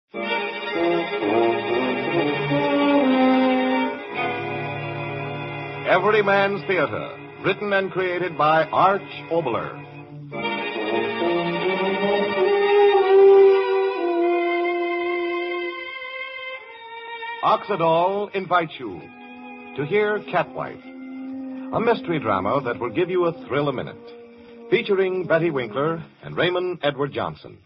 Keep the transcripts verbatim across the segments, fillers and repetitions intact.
Everyman's Theater, written and created by Arch Oboler. Oxydol invites you to hear Catwife, a mystery drama that will give you a thrill a minute, featuring Betty Winkler and Raymond Edward Johnson.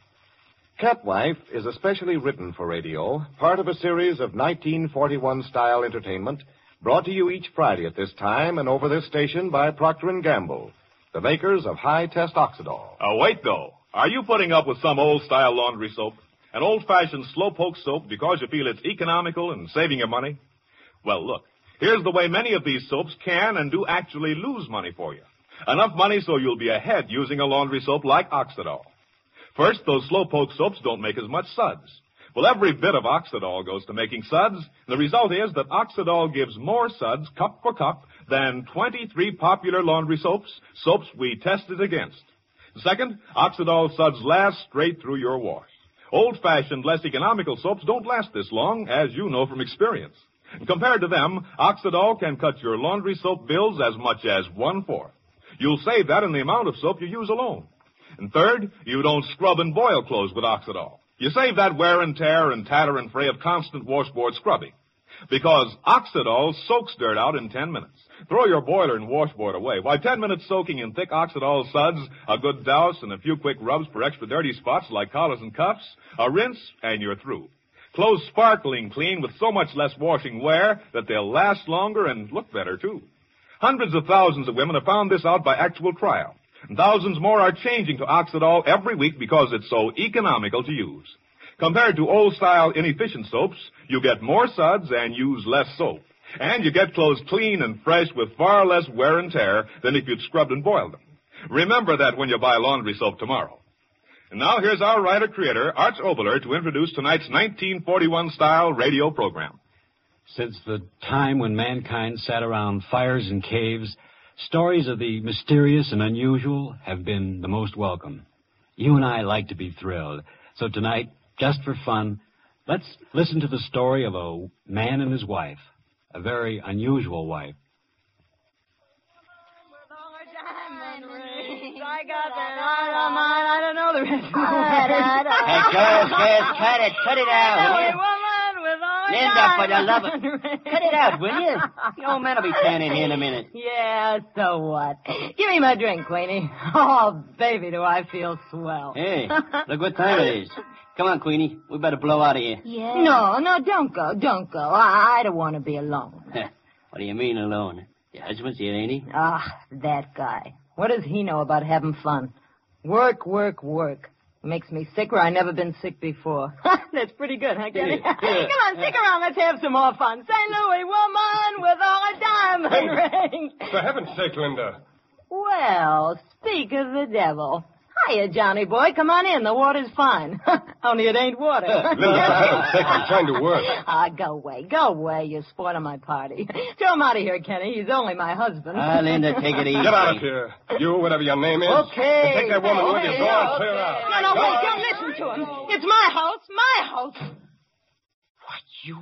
Catwife is especially written for radio, part of a series of nineteen forty-one-style entertainment brought to you each Friday at this time and over this station by Procter and Gamble, the makers of high-test Oxydol. Oh, wait, though. Are you putting up with some old-style laundry soap? An old-fashioned slow-poke soap because you feel it's economical and saving you money? Well, look, here's the way many of these soaps can and do actually lose money for you. Enough money so you'll be ahead using a laundry soap like Oxydol. First, those slow-poke soaps don't make as much suds. Well, every bit of Oxydol goes to making suds. The result is that Oxydol gives more suds, cup for cup, than twenty-three popular laundry soaps, soaps we tested against. Second, Oxydol suds last straight through your wash. Old-fashioned, less economical soaps don't last this long, as you know from experience. Compared to them, Oxydol can cut your laundry soap bills as much as one-fourth. You'll save that in the amount of soap you use alone. And third, you don't scrub and boil clothes with Oxydol. You save that wear and tear and tatter and fray of constant washboard scrubbing. Because Oxydol soaks dirt out in ten minutes. Throw your boiler and washboard away. Why, ten minutes soaking in thick Oxydol suds, a good douse, and a few quick rubs for extra dirty spots like collars and cuffs, a rinse, and you're through. Clothes sparkling clean with so much less washing wear that they'll last longer and look better, too. Hundreds of thousands of women have found this out by actual trial. And thousands more are changing to Oxydol every week because it's so economical to use. Compared to old-style inefficient soaps, you get more suds and use less soap. And you get clothes clean and fresh with far less wear and tear than if you'd scrubbed and boiled them. Remember that when you buy laundry soap tomorrow. And now here's our writer-creator, Arch Oboler, to introduce tonight's nineteen forty-one-style radio program. Since the time when mankind sat around fires and caves, stories of the mysterious and unusual have been the most welcome. You and I like to be thrilled. So tonight, just for fun, let's listen to the story of a man and his wife, a very unusual wife. I got that right on mine. I don't know the rest of the Hey, girls, girls, cut it. Cut it out. Hey, woman with all Linda, for the love of... Cut it out, will you? The old man will be standing here in a minute. Yeah, so what? Give me my drink, Queenie. Oh, baby, do I feel swell. Hey, look what time it is. Come on, Queenie. We better blow out of here. Yeah. No, no, don't go, don't go. I, I don't want to be alone. What do you mean alone? Your husband's here, ain't he? Ah, that guy. What does he know about having fun? Work, work, work. Makes me sick where I've never been sick before. That's pretty good, huh, Kenny? Yeah, yeah. Come on, stick around. Let's have some more fun. Saint Louis woman with all a diamond Hey, ring. For heaven's sake, Linda. Well, speak of the devil. Hiya, Johnny boy. Come on in. The water's fine. Only it ain't water. Linda, for heaven's sake, I'm trying to work. Ah, go away. Go away. You're spoiling my party. Throw him out of here, Kenny. He's only my husband. Ah, Linda, take it easy. Get out of here. You, whatever your name is. Okay. And take that woman with you. Okay, Go on, okay. clear out. No, no, wait. Don't listen to him. It's my house. My house. What, you...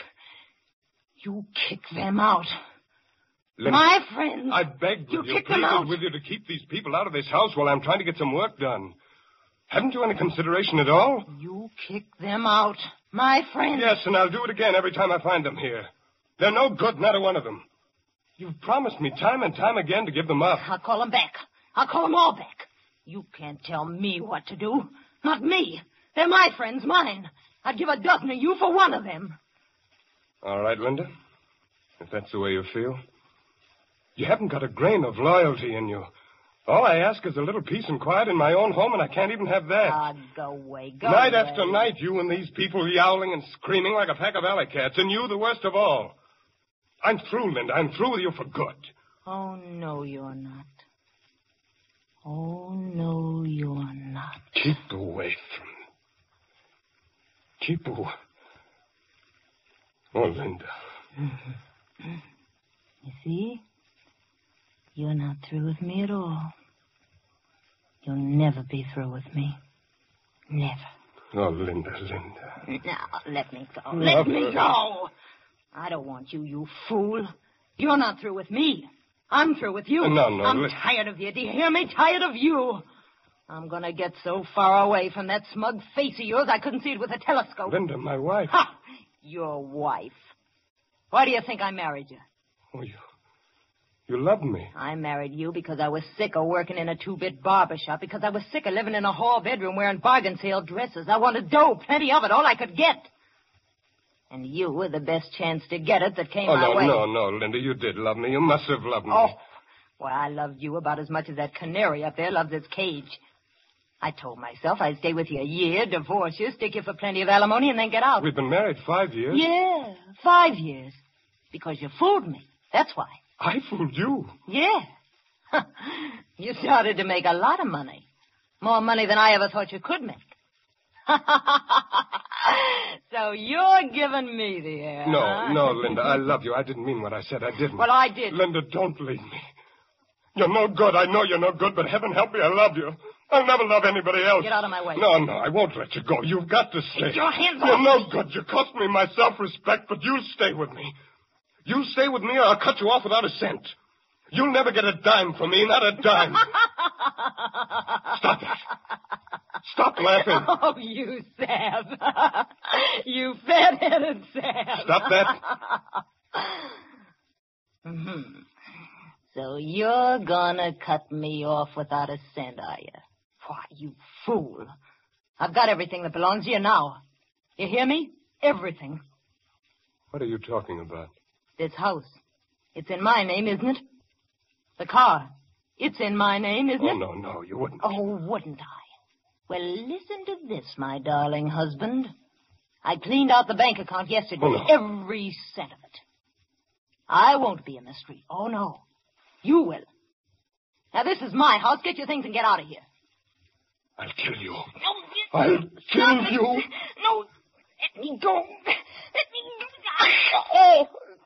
You kick them out. Linda, My friends. I begged You with you, kick them pleaded out. with you to keep these people out of this house while I'm trying to get some work done. Haven't you any consideration at all? You kick them out. My friends. Yes, and I'll do it again every time I find them here. They're no good, not a one of them. You've promised me time and time again to give them up. I'll call them back. I'll call them all back. You can't tell me what to do. Not me. They're my friends, mine. I'd give a dozen of you for one of them. All right, Linda. If that's the way you feel. You haven't got a grain of loyalty in you. All I ask is a little peace and quiet in my own home, and I can't even have that. Ah, go away, go Night away. after night, you and these people yowling and screaming like a pack of alley cats, and you the worst of all. I'm through, Linda. I'm through with you for good. Oh, no, you're not. Oh, no, you're not. Keep away from me. Keep away. Oh, Linda. You see? You're not through with me at all. You'll never be through with me. Never. Oh, Linda, Linda. Now, let me go. Let me go. I don't want you, you fool. You're not through with me. I'm through with you. No, no. I'm li- tired of you. Do you hear me? Tired of you. I'm going to get so far away from that smug face of yours I couldn't see it with a telescope. Linda, my wife. Ha! Your wife. Why do you think I married you? Oh, you... You love me. I married you because I was sick of working in a two-bit barber shop, because I was sick of living in a hall bedroom wearing bargain sale dresses. I wanted dough, plenty of it, all I could get. And you were the best chance to get it that came Oh, my no, way. no, no, Linda, you did love me. You must have loved me. Oh, well, I loved you about as much as that canary up there loves its cage. I told myself I'd stay with you a year, divorce you, stick you for plenty of alimony, and then get out. We've been married five years. Yeah, five years. Because you fooled me. That's why. I fooled you. Yeah. You started to make a lot of money. More money than I ever thought you could make. So you're giving me the air. No, huh? no, Linda, I love you. I didn't mean what I said. I didn't. Well, I did. Linda, don't leave me. You're no good. I know you're no good, but heaven help me, I love you. I'll never love anybody else. Get out of my way. No, no, I won't let you go. You've got to stay. Get your hands You're off no me. good. You cost me my self-respect, but you stay with me. You stay with me or I'll cut you off without a cent. You'll never get a dime from me, not a dime. Stop that. Stop laughing. Oh, you sab. You fat-headed sab. Stop that. Mm-hmm. So you're gonna cut me off without a cent, are you? Why, you fool. I've got everything that belongs to you now. You hear me? Everything. What are you talking about? This house. It's in my name, isn't it? The car. It's in my name, isn't Oh, it? no, no, you wouldn't. Oh, wouldn't I? Well, listen to this, my darling husband. I cleaned out the bank account yesterday. Oh, no. Every cent of it. I won't be in the street. Oh, no. You will. Now, this is my house. Get your things and get out of here. I'll kill you. No, I'll kill no, you. No, let me go. Let me go. Oh.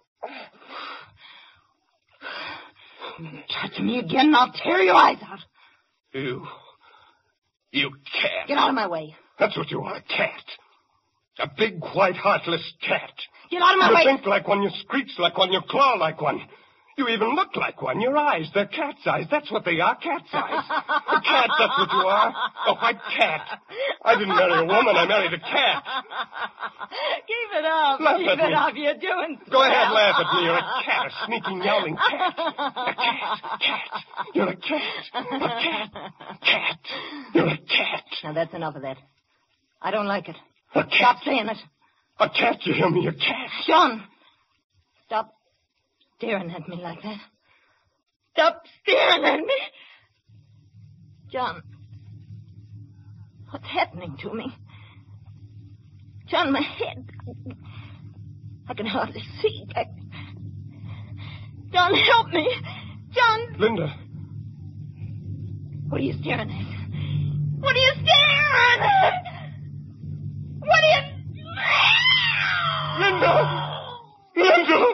You touch me again and I'll tear your eyes out. You. You cat. Get out of my way. That's what you are, a cat. A big, white, heartless cat. Get out of my You way. think like one, you screech like one, you claw like one. You even look like one. Your eyes, they're cat's eyes. That's what they are, cat's eyes. A cat, that's what you are. A white cat. I didn't marry a woman, I married a cat. Keep it up. Laugh Keep at it me. up. You're doing Go ahead, swell. laugh at me. You're a cat, a sneaking, yowling cat. A cat, cat. You're a cat. A cat, cat. You're a cat. Now, that's enough of that. I don't like it. A cat. Stop saying it. A cat, you hear me? A cat. John, stop staring at me like that. Stop staring at me. John, what's happening to me? John, my head. I can hardly see. I... John, help me. John. Linda. What are you staring at? What are you staring at? What are you... Linda! Linda!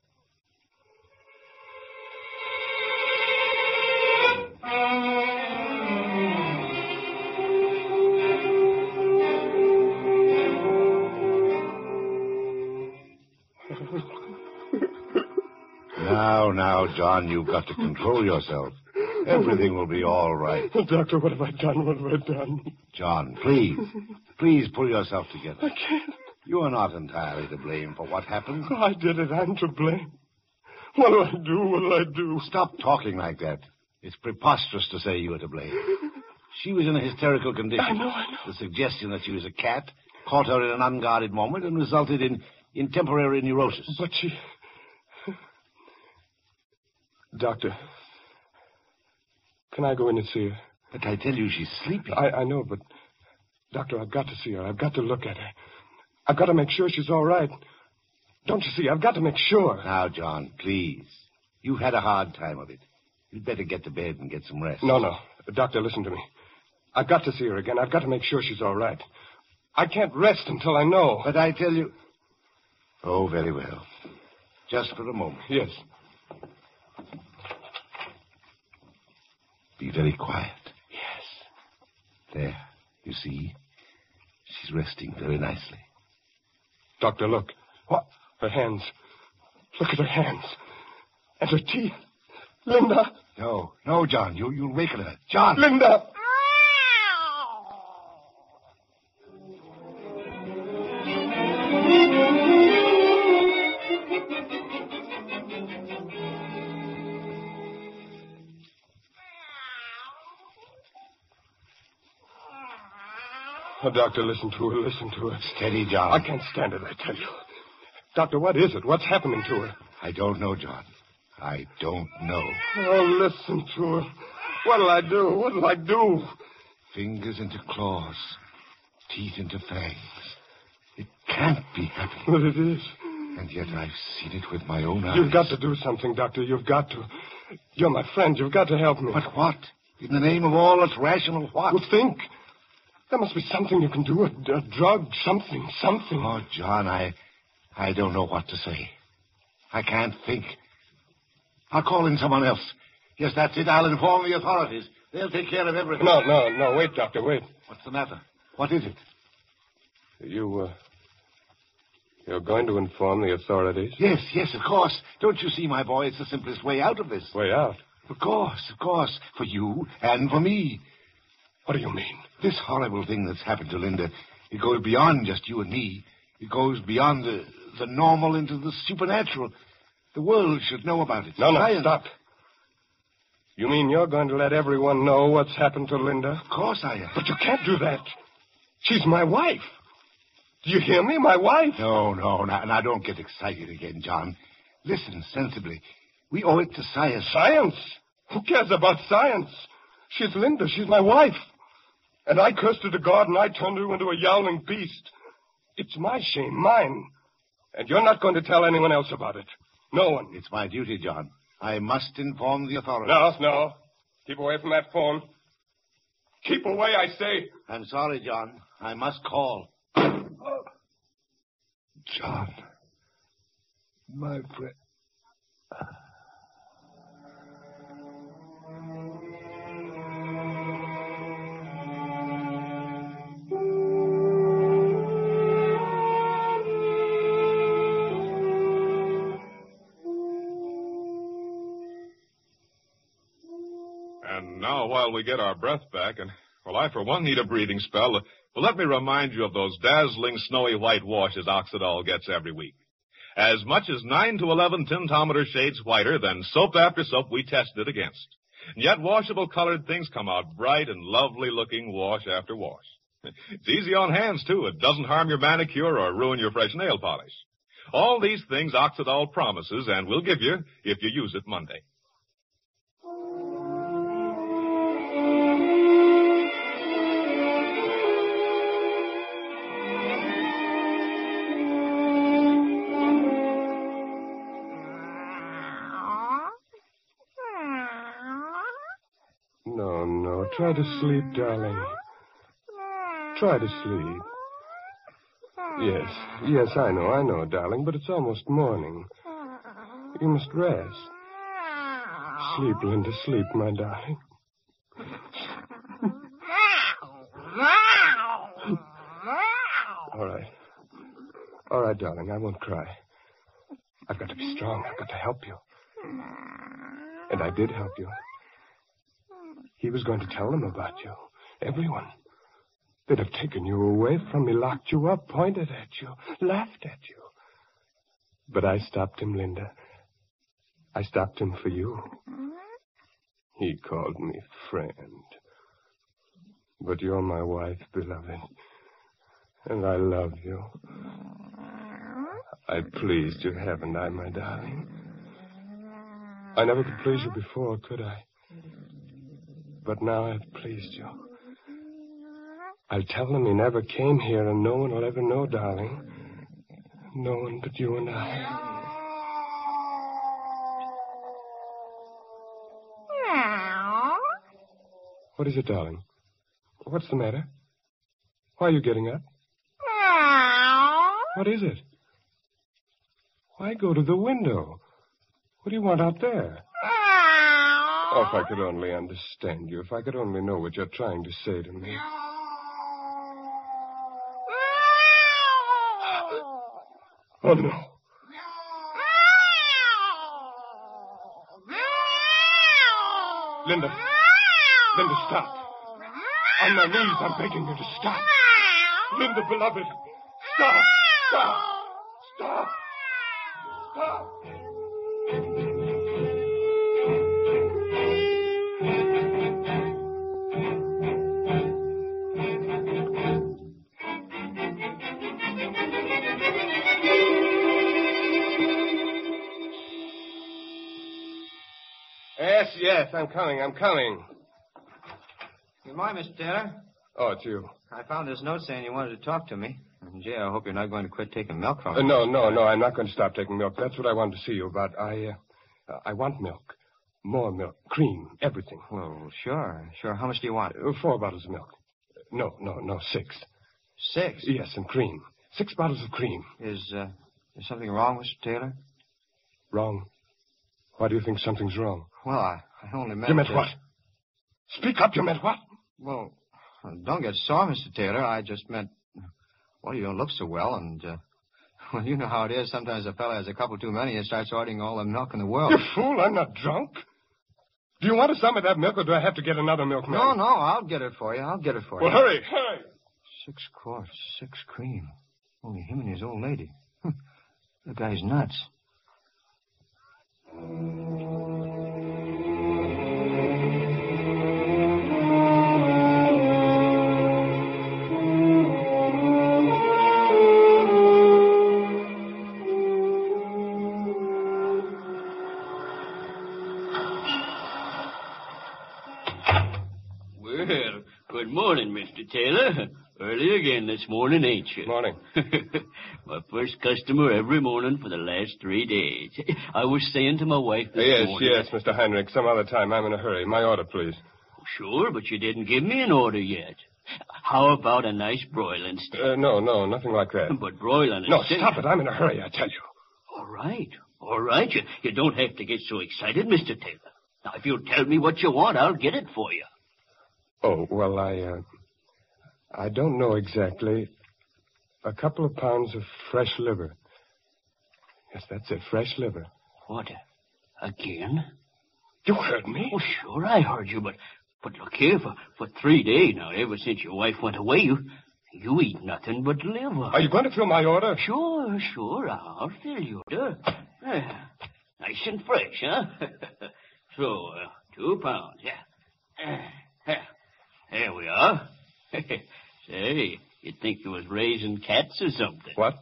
Now, now, John, you've got to control yourself. Everything will be all right. Oh, Doctor, what have I done? What have I done? John, please, please pull yourself I together. can't. You are not entirely to blame for what happened. Oh, I did it. I'm to blame. What'll I do? What'll I do? Stop talking like that. It's preposterous to say you were to blame. She was in a hysterical condition. I know, I know. The suggestion that she was a cat caught her in an unguarded moment and resulted in, in temporary neurosis. But she... Doctor, can I go in and see her? But I tell you, she's sleeping. I, I know, but... Doctor, I've got to see her. I've got to look at her. I've got to make sure she's all right. Don't you see? I've got to make sure. Now, John, please. You've had a hard time of it. You'd better get to bed and get some rest. No, no. Doctor, listen to me. I've got to see her again. I've got to make sure she's all right. I can't rest until I know. But I tell you... Oh, very well. Just for a moment. Yes. Be very quiet. Yes. There. You see? She's resting very nicely. Doctor, look. What? Her hands. Look at her hands. And her teeth. Linda. No, no, John. You, you'll waken her. John. Linda. Oh, Doctor, listen to her, listen to her. Steady, John. I can't stand it, I tell you. Doctor, what is it? What's happening to her? I don't know, John. I don't know. Oh, listen to her. What'll I do? What'll I do? Fingers into claws. Teeth into fangs. It can't be happening. But it is. And yet I've seen it with my own eyes. You've got to do something, Doctor. You've got to. You're my friend. You've got to help me. But what? In the name of all that's rational, what? Well, think. There must be something you can do. A, a drug, something, something. Oh, John, I... I don't know what to say. I can't think. I'll call in someone else. Yes, that's it. I'll inform the authorities. They'll take care of everything. No, no, no. Wait, Doctor, wait. What's the matter? What is it? You, uh... You're going to inform the authorities? Yes, yes, of course. Don't you see, my boy, it's the simplest way out of this. Way out? Of course, of course. For you and for me. What do you mean? This horrible thing that's happened to Linda, it goes beyond just you and me. It goes beyond the, the normal into the supernatural. The world should know about it. No, no, Science. stop. You mean you're going to let everyone know what's happened to Linda? Of course I am. But you can't do that. She's my wife. Do you hear me? My wife. No, no, now, now don't get excited again, John. Listen sensibly. We owe it to science. Science? Who cares about science? She's Linda. She's my wife. And I cursed her to God, and I turned her into a yowling beast. It's my shame, mine. And you're not going to tell anyone else about it. No one. It's my duty, John. I must inform the authorities. No, no. Keep away from that phone. Keep away, I say. I'm sorry, John. I must call. John. My friend. And now, while we get our breath back, and, well, I, for one, need a breathing spell, well, let me remind you of those dazzling snowy white washes Oxidol gets every week. As much as nine to eleven tintometer shades whiter than soap after soap we tested against. And yet washable colored things come out bright and lovely looking wash after wash. It's easy on hands, too. It doesn't harm your manicure or ruin your fresh nail polish. All these things Oxidol promises and will give you if you use it Monday. No, no. Try to sleep, darling. Try to sleep. Yes, yes, I know, I know, darling, but it's almost morning. You must rest. Sleep, Linda, sleep, my darling. All right. All right, darling, I won't cry. I've got to be strong. I've got to help you. And I did help you. He was going to tell them about you. Everyone. They'd have taken you away from me, locked you up, pointed at you, laughed at you. But I stopped him, Linda. I stopped him for you. He called me friend. But you're my wife, beloved. And I love you. I pleased you, haven't I, my darling? I never could please you before, could I? But now I've pleased you. I'll tell them he never came here, and no one will ever know, darling. No one but you and I. What is it, darling? What's the matter? Why are you getting up? What is it? Why go to the window? What do you want out there? Oh, if I could only understand you. If I could only know what you're trying to say to me. Oh, no. Linda. Linda, stop. On my knees, I'm begging you to stop. Linda, beloved. Stop. Stop. Stop. Stop. Yes, yes, I'm coming, I'm coming. Good morning, Mister Taylor. Oh, it's you. I found this note saying you wanted to talk to me. And, Jay, I hope you're not going to quit taking milk from Uh, me. no, no, no, I'm not going to stop taking milk. That's what I wanted to see you about. I, uh, I want milk. More milk. Cream. Everything. Well, sure, sure. How much do you want? Uh, four bottles of milk. No, no, no, six. Six? Yes, and cream. Six bottles of cream. Is, uh, is something wrong, Mister Taylor? Wrong? Why do you think something's wrong? Well, I, I only meant... You meant to... what? Speak up, you meant what? Well, don't get sore, Mister Taylor. I just meant... Well, you don't look so well, and, uh... Well, you know how it is. Sometimes a fella has a couple too many and starts ordering all the milk in the world. You fool, I'm not drunk. Do you want some of that milk, or do I have to get another milkman? No, no, I'll get it for you. I'll get it for well, you. Well, hurry, hurry. Six quarts, six cream. Only him and his old lady. The guy's nuts. Well, good morning, Mister Taylor. Early again this morning, ain't you? Morning. My first customer every morning for the last three days. I was saying to my wife this yes, morning... Yes, yes, Mister Heinrich. Some other time. I'm in a hurry. My order, please. Sure, but you didn't give me an order yet. How about a nice broiling steak? Uh, no, no, nothing like that. But broiling a No, steak... stop it. I'm in a hurry, I tell you. All right. All right. You, you don't have to get so excited, Mister Taylor. Now, if you'll tell me what you want, I'll get it for you. Oh, well, I, uh... I don't know exactly. A couple of pounds of fresh liver. Yes, that's it, fresh liver. What? Again? You heard me? Oh, sure, I heard you, but but look here, for, for three days now, ever since your wife went away, you you eat nothing but liver. Are you going to fill my order? Sure, sure, I'll fill your order. Ah, nice and fresh, huh? so, uh, two pounds, yeah. Uh, there we are. Say, you'd think you was raising cats or something. What?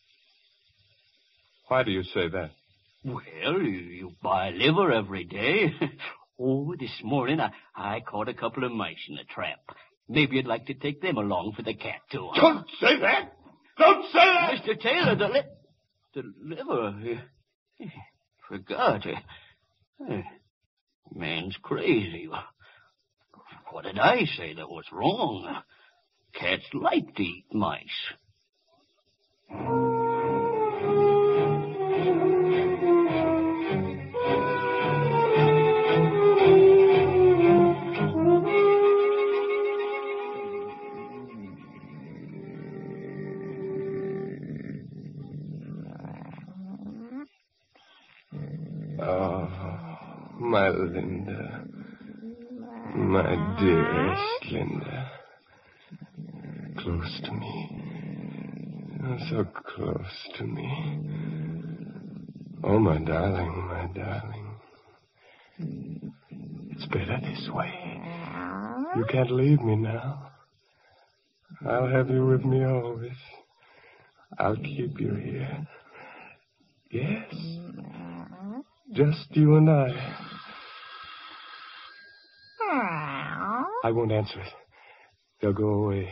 Why do you say that? Well, you, you buy liver every day. oh, this morning I, I caught a couple of mice in a trap. Maybe you'd like to take them along for the cat tour. Don't say that! Don't say that! Mister Taylor, the, li- the liver... Uh, forgot. Uh, man's crazy. What did I say that was wrong? Cats like to eat mice. Oh, my Linda. My dearest Linda. Close to me. Oh, so close to me. Oh, my darling, my darling. It's better this way. You can't leave me now. I'll have you with me always. I'll keep you here. Yes. Just you and I. I won't answer it. They'll go away.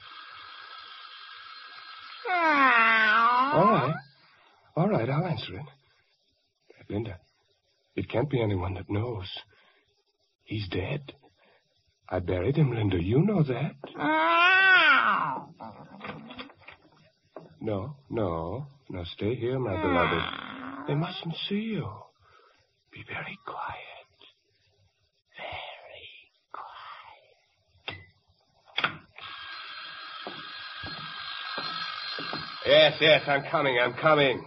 All right. All right, I'll answer it. Linda, it can't be anyone that knows. He's dead. I buried him, Linda. You know that. No, no. No, stay here, my beloved. They mustn't see you. Be very quiet. Yes, yes, I'm coming, I'm coming.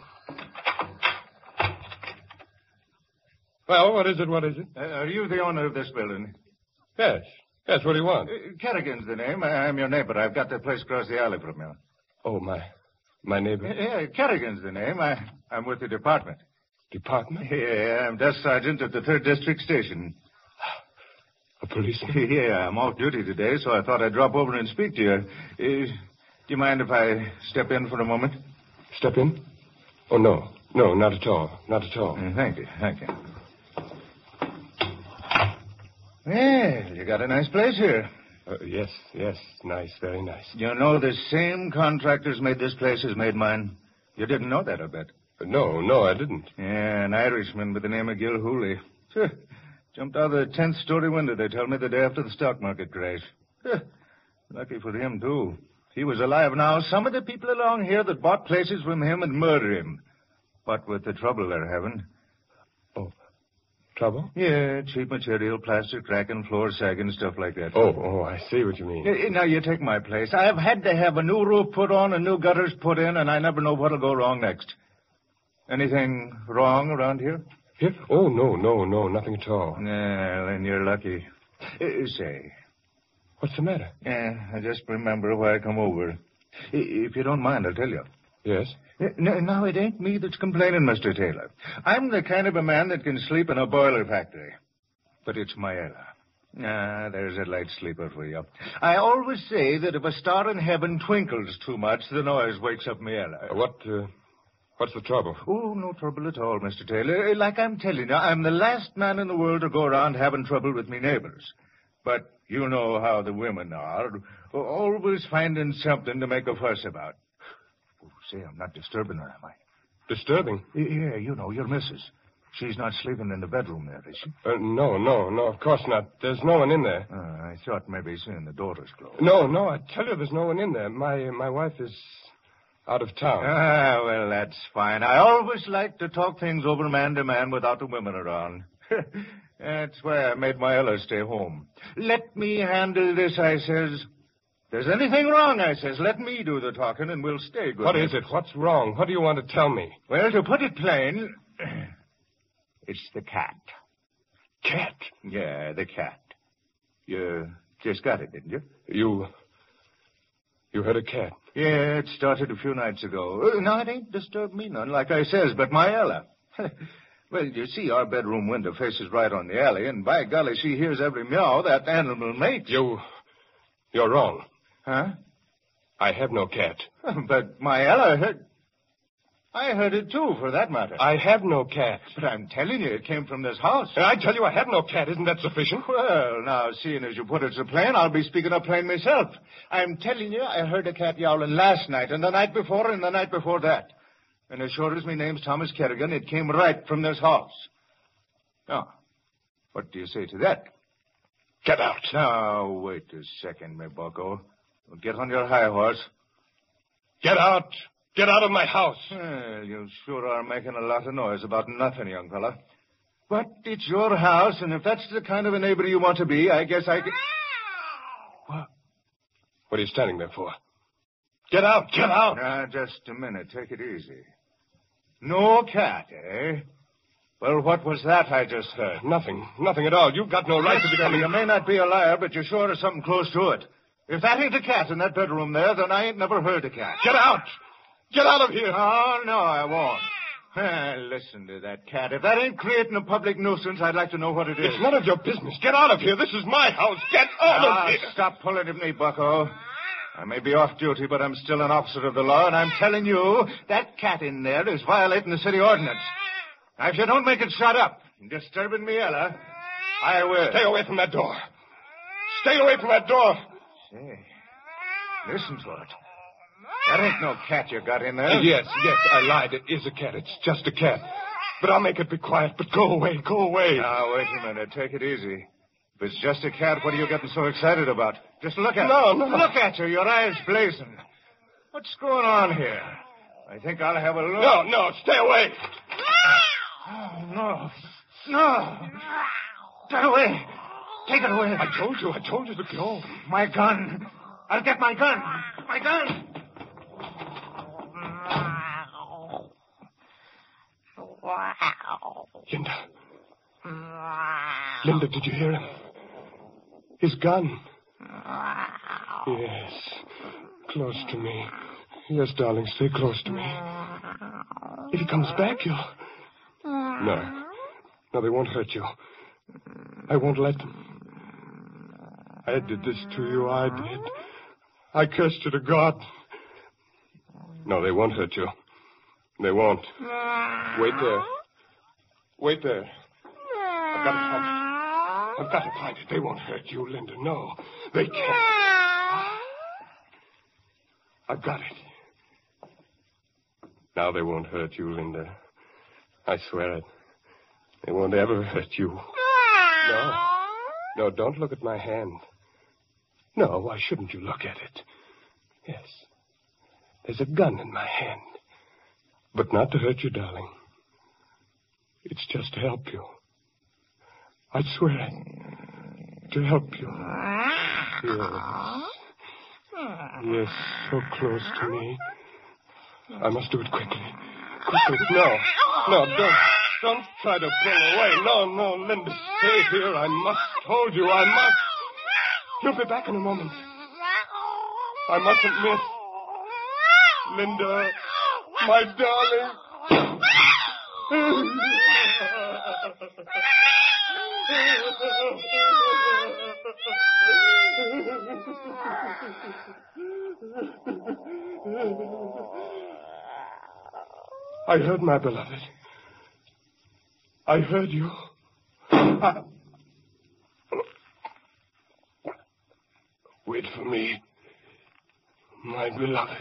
Well, what is it, what is it? Uh, are you the owner of this building? Yes. Yes, what do you want? Uh, Kerrigan's the name. I, I'm your neighbor. I've got that place across the alley from you. Oh, my... my neighbor? Yeah, Kerrigan's the name. I, I'm with the department. Department? Yeah, I'm desk sergeant at the third District Station. A policeman? Yeah, I'm off duty today, so I thought I'd drop over and speak to you. Uh, do you mind if I step in for a moment? Step in? Oh, no. No, not at all. Not at all. Uh, thank you, thank you. Well, you got a nice place here. Uh, yes, yes. Nice, very nice. You know the same contractors made this place as made mine. You didn't know that, I bet. Uh, no, no, I didn't. Yeah, an Irishman by the name of Gil Hooley. Jumped out of the tenth story window, they tell me, the day after the stock market crash. Lucky for him, too. If he was alive now, some of the people along here that bought places from him would murder him. What with the trouble they're having. Oh, trouble? Yeah, cheap material, plaster cracking, floor sagging, stuff like that. Oh, oh, I see what you mean. Yeah, now, you take my place. I've had to have a new roof put on and new gutters put in, and I never know what'll go wrong next. Anything wrong around here? Here? Oh, no, no, no, nothing at all. Well, then you're lucky. Uh, say. What's the matter? Yeah, I just remember why I come over. I- If you don't mind, I'll tell you. Yes? No, now, it ain't me that's complaining, Mister Taylor. I'm the kind of a man that can sleep in a boiler factory. But it's my Ella. Ah, there's a light sleeper for you. I always say that if a star in heaven twinkles too much, the noise wakes up me Ella. Uh, what, uh, what's the trouble? Oh, no trouble at all, Mister Taylor. Like I'm telling you, I'm the last man in the world to go around having trouble with me neighbors. But you know how the women are. Always finding something to make a fuss about. Oh, say, I'm not disturbing her, am I? Disturbing? Yeah, you know, your missus. She's not sleeping in the bedroom there, is she? Uh, no, no, no, of course not. There's no one in there. Uh, I thought maybe seeing the doors closed. No, no, I tell you there's no one in there. My my wife is out of town. Ah, well, that's fine. I always like to talk things over man to man without the women around. That's why I made my Ella stay home. Let me handle this, I says. If there's anything wrong, I says, let me do the talking and we'll stay good. What is it? What's wrong? What do you want to tell me? Well, to put it plain, it's the cat. Cat? Yeah, the cat. You just got it, didn't you? You... You had a cat? Yeah, it started a few nights ago. Uh, now, it ain't disturbed me none, like I says, but my Ella. Well, you see, our bedroom window faces right on the alley, and by golly, she hears every meow that animal makes. You... You're wrong. Huh? I have no cat. But my Ella heard... I heard it, too, for that matter. I have no cat. But I'm telling you, it came from this house. And I tell you I have no cat. Isn't that sufficient? Well, now, seeing as you put it so plain, I'll be speaking up plain myself. I'm telling you, I heard a cat yowling last night, and the night before, and the night before that. And as sure as my name's Thomas Kerrigan, it came right from this house. Now, what do you say to that? Get out. Now, wait a second, me bucko. Don't get on your high horse. Get out. Get out of my house. Well, you sure are making a lot of noise about nothing, young fella. But it's your house, and if that's the kind of a neighbor you want to be, I guess I can... What? What are you standing there for? Get out. Get out. Now, just a minute. Take it easy. No cat, eh? Well, what was that I just heard? Nothing. Nothing at all. You've got no right to be... You may not be a liar, but you sure are something close to it. If that ain't a cat in that bedroom there, then I ain't never heard a cat. Get out! Get out of here! Oh, no, I won't. Ah, listen to that cat. If that ain't creating a public nuisance, I'd like to know what it is. It's none of your business. Get out of here. This is my house. Get out ah, of here! Stop pulling at me, bucko. I may be off duty, but I'm still an officer of the law, and I'm telling you, that cat in there is violating the city ordinance. Now, if you don't make it shut up, and disturbing me, Ella, I will. Stay away from that door. Stay away from that door. Say, listen to it. That ain't no cat you got in there. Uh, yes, yes, I lied. It is a cat. It's just a cat. But I'll make it be quiet. But go away, go away. Now, wait a minute. Take it easy. If it's just a cat, what are you getting so excited about? Just look at no, her. No, no. Look at her. Your eyes blazing. What's going on here? I think I'll have a look. No, no, stay away. Oh, no. No. Get away. Take it away. I told you. I told you to go. My gun. I'll get my gun. My gun. Linda. Linda, did you hear him? His gun. Yes. Close to me. Yes, darling, stay close to me. If he comes back, you'll... No. No, they won't hurt you. I won't let them. I did this to you, I did. I cursed you to God. No, they won't hurt you. They won't. Wait there. Wait there. I've got to find it. I've got to find it. They won't hurt you, Linda. No, they can't. I've got it. Now they won't hurt you, Linda. I swear it. They won't ever hurt you. No. No, don't look at my hand. No, why shouldn't you look at it? Yes. There's a gun in my hand. But not to hurt you, darling. It's just to help you. I swear it. To help you. Yes. Yes, so close to me. I must do it quickly. Quickly. No. No, don't. Don't try to pull away. No, no, Linda, stay here. I must hold you. I must. You'll be back in a moment. I mustn't miss. Linda, my darling. I heard my beloved. I heard you. I... Wait for me, my beloved.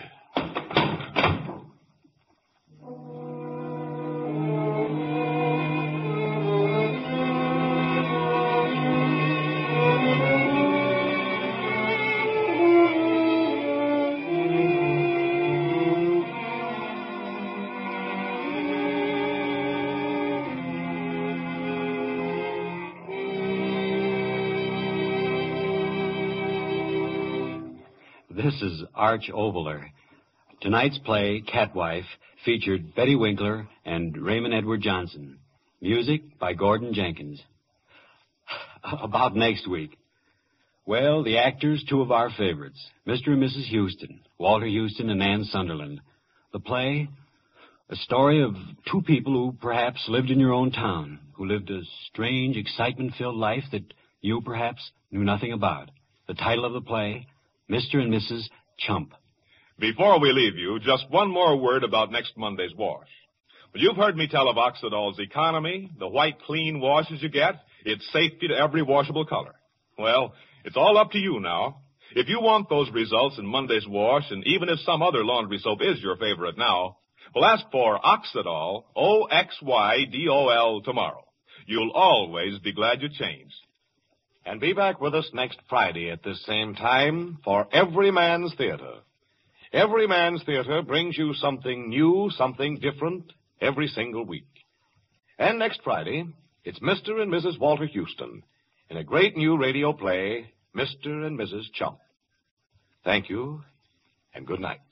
This is Arch Oboler. Tonight's play, Catwife, featured Betty Winkler and Raymond Edward Johnson. Music by Gordon Jenkins. About next week. Well, the actors, two of our favorites, Mister and Missus Houston, Walter Houston and Ann Sunderland. The play, a story of two people who perhaps lived in your own town, who lived a strange, excitement-filled life that you perhaps knew nothing about. The title of the play, Mister and Missus Chump. Before we leave you, just one more word about next Monday's wash. Well, you've heard me tell of Oxidol's economy, the white, clean washes you get, its safety to every washable color. Well, it's all up to you now. If you want those results in Monday's wash, and even if some other laundry soap is your favorite now, well, ask for Oxidol, O X Y D O L, tomorrow. You'll always be glad you changed. And be back with us next Friday at this same time for Every Man's Theater. Every Man's Theater brings you something new, something different, every single week. And next Friday, it's Mister and Missus Walter Houston in a great new radio play, Mister and Missus Chump. Thank you, and good night.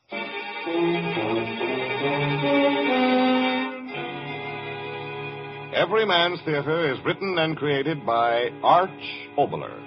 Every Man's Theater is written and created by Arch Oboler.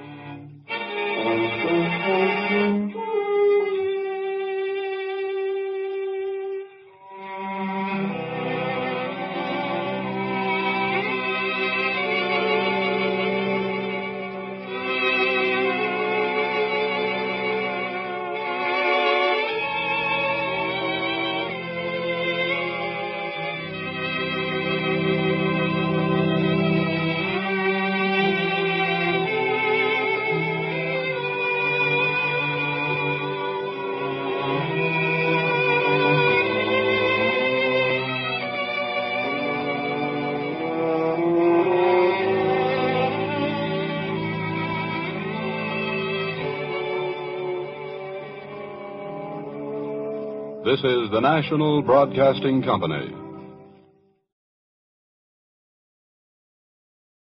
This is the National Broadcasting Company.